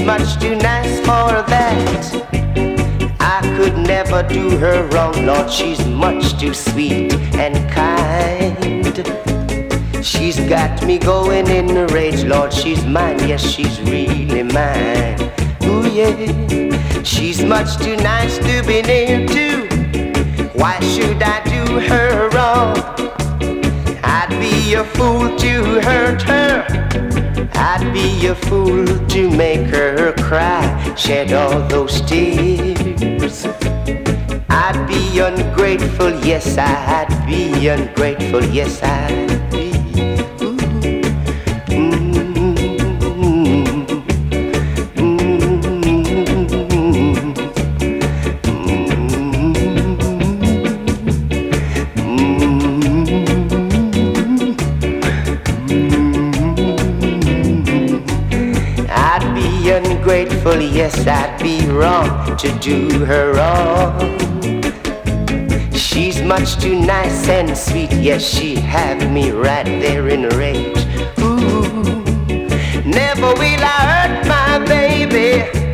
much too nice for that. I could never do her wrong, Lord, she's much too sweet and kind. She's got me going in a rage, Lord, she's mine, yes, she's really mine. Ooh yeah, she's much too nice to be near to. Why should I do her wrong? I'd be a fool to hurt her. I'd be a fool to make her cry, shed all those tears. I'd be ungrateful, yes, I'd be ungrateful, yes, I'd be. Ungrateful, yes, I'd be wrong to do her wrong. She's much too nice and sweet, yes, she'd have me right there in a rage. Ooh, never will I hurt my baby.